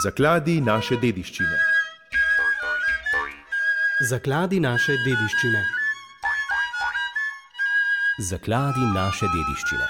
Zakladi naše dediščine. Zakladi naše dediščine. Zakladi naše dediščine.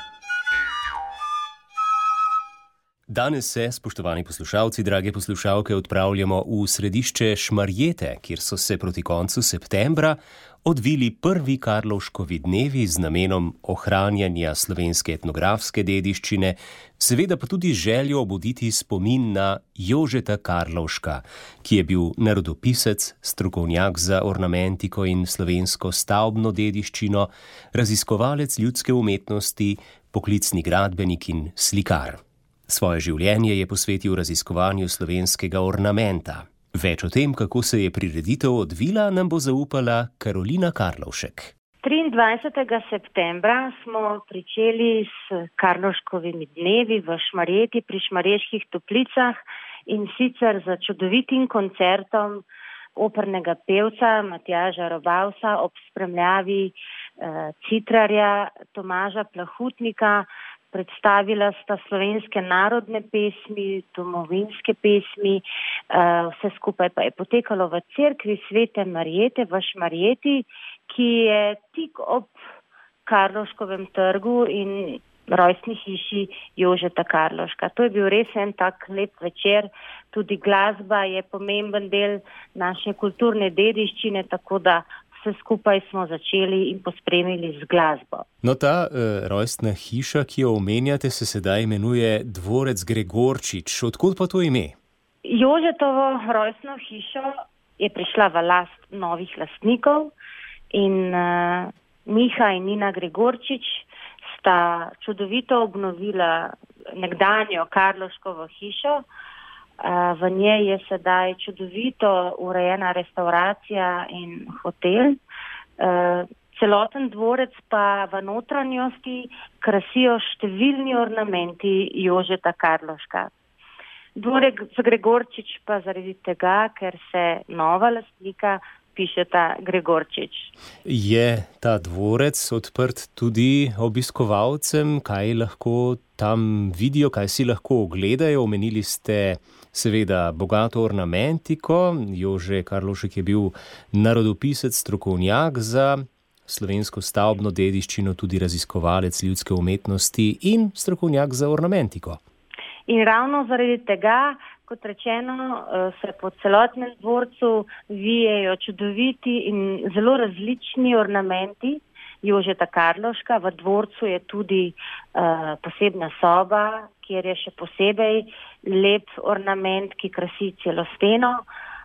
Danes se, spoštovani poslušalci, drage poslušalke, odpravljamo v središče Šmarjete, kjer so se proti koncu septembra odvili prvi Karlovškovi dnevi z namenom ohranjanja slovenske etnografske dediščine, seveda pa tudi željo obuditi spomin na Jožeta Karlovška, ki je bil narodopisec, strokovnjak za ornamentiko in slovensko stavbno dediščino, raziskovalec ljudske umetnosti, poklicni gradbenik in slikar. Svoje življenje je posvetil raziskovanju slovenskega ornamenta. Več o tem, kako se je prireditev odvila, nam bo zaupala Karolina Karlovšek. 23. septembra smo pričeli s Karlovškovimi dnevi v Šmarjeti pri Šmarjeških Toplicah in sicer z čudovitim koncertom opernega pevca Matjaža Robausa ob spremljavi citrarja Tomaža Plahutnika. Predstavila sta slovenske narodne pesmi, domovinske pesmi, vse skupaj pa je potekalo v cerkvi Svete Marjete v Šmarjeti, ki je tik ob Karlovškovem trgu in rojstni hiši Jožeta Karlovška. To je bil res en tak lep večer, tudi glasba je pomemben del naše kulturne dediščine, tako da vse skupaj smo začeli in pospremili z glasbo. No, ta rojstna hiša, ki jo omenjate, se sedaj imenuje Dvorec Gregorčič. Odkud pa to ime? Jožetovo rojstno hišo je prišla v last novih lastnikov in Miha in Nina Gregorčič sta čudovito obnovila nekdanjo Karlovškovo hišo. V njej je sedaj čudovito urejena restauracija in hotel. Celoten dvorec pa v notranjosti krasijo številni ornamenti Jožeta Karlovška. Dvorec Gregorčič pa zaradi tega, ker se nova lastnika pišeta Gregorčič. Je ta dvorec odprt tudi obiskovalcem? Kaj lahko tam vidijo, kaj si lahko ogledajo? Omenili ste seveda bogato ornamentiko. Jože Karlovšek je bil narodopisec, strokovnjak za slovensko stavbno dediščino, tudi raziskovalec ljudske umetnosti in strokovnjak za ornamentiko. In ravno zaradi tega, kot rečeno, se po celotnem dvorcu vijejo čudoviti in zelo različni ornamenti Jožeta Karlovška. V dvorcu je tudi posebna soba, kjer je še posebej lep ornament, ki krasi celo steno.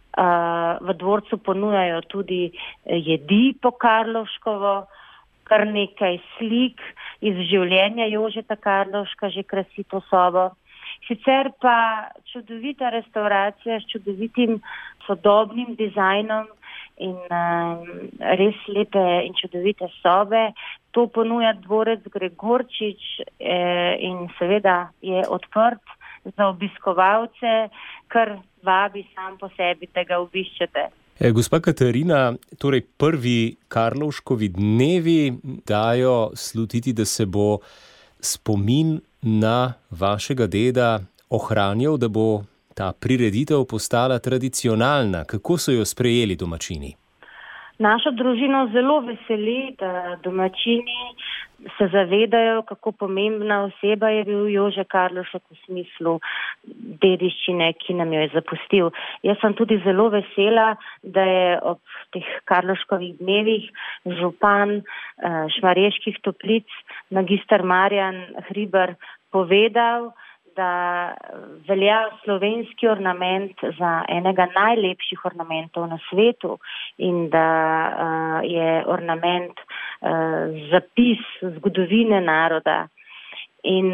V dvorcu ponujajo tudi jedi po Karlovškovo, kar nekaj slik iz življenja Jožeta Karlovška že krasi to sobo. Sicer pa čudovita restauracija s čudovitim sodobnim dizajnom in res lepe in čudovite sobe. To ponuja dvorec Gregorčič in seveda je odprt za obiskovalce, kar vabi sam po sebi, da ga obiščete. Gospa Katarina, torej prvi Karlovškovi dnevi dajo slutiti, da se bo spomin na vašega deda ohranjal, da bo ta prireditev postala tradicionalna. Kako so jo sprejeli domačini? Našo družino zelo veseli, da domačini se zavedajo, kako pomembna oseba je bil Jože Karlovšek v smislu dediščine, ki nam jo je zapustil. Jaz sem tudi zelo vesela, da je ob teh Karlovškovih dnevih župan Šmarjeških Toplic, magister Marjan Hribar, povedal, da velja slovenski ornament za enega najlepših ornamentov na svetu in da je ornament zapis zgodovine naroda. In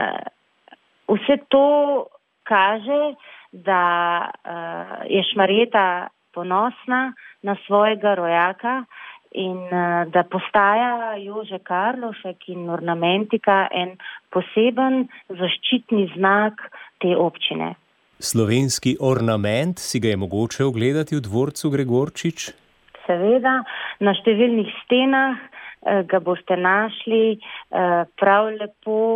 vse to kaže, da je Šmarjeta ponosna na svojega rojaka in da postaja Jože Karlovšek in ornamentika en poseben zaščitni znak te občine. Slovenski ornament, si ga je mogoče ogledati v dvorcu Gregorčič? Seveda, na številnih stenah ga boste našli prav lepo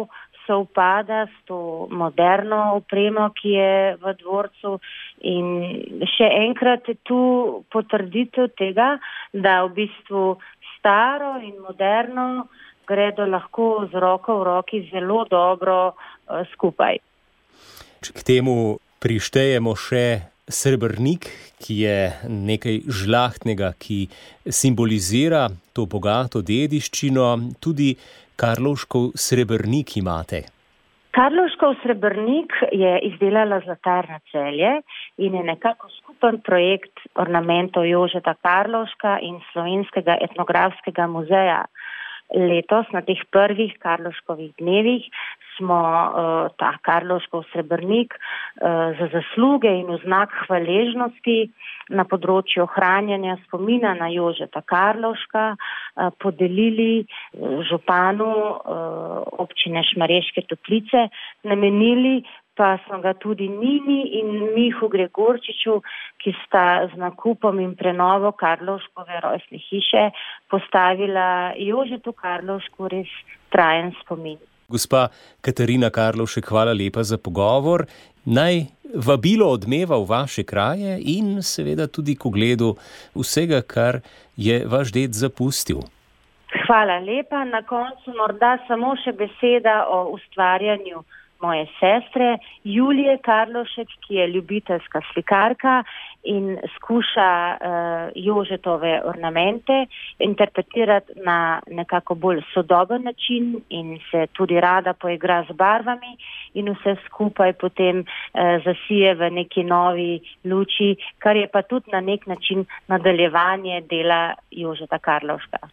sovpada s to moderno opremo, ki je v dvorcu. In še enkrat je tu potrditev tega, da v bistvu staro in moderno gredo lahko z roko v roki zelo dobro skupaj. Če k temu prištejemo še srebrnik, ki je nekaj žlahtnega, ki simbolizira to bogato dediščino, tudi Karlovškov srebrnik imate. Karlovškov srebrnik je izdelala Zlatarna Celje in je nekako skupen projekt ornamentov Jožeta Karlovška in Slovenskega etnografskega muzeja. Letos na teh prvih Karlovškovih dnevih smo ta Karlovškov srebrnik za zasluge in v znak hvaležnosti na področju ohranjanja spomina na Jožeta Karlovška podelili županu občine Šmarješke Toplice, namenili pa smo ga tudi Nini in Mihu Gregorčiču, ki sta z nakupom in prenovo Karlovškove rojstne hiše postavila Jožetu Karlovšku res trajen spomin. Gospa Katarina Karlovšek, hvala lepa za pogovor. Naj vabilo odmeva v vaše kraje in seveda tudi k ogledu vsega, kar je vaš ded zapustil. Hvala lepa. Na koncu morda samo še beseda o ustvarjanju moje sestre Julije Karlovšek, ki je ljubiteljska slikarka in skuša Jožetove ornamente interpretirati na nekako bolj sodoben način in se tudi rada poigra z barvami in vse skupaj potem zasije v neki novi luči, kar je pa tudi na nek način nadaljevanje dela Jožeta Karlovška.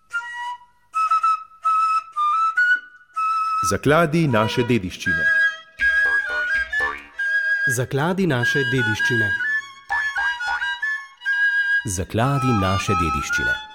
Zakladi naše dediščine. Zakladi naše dediščine. Zakladi naše dediščine.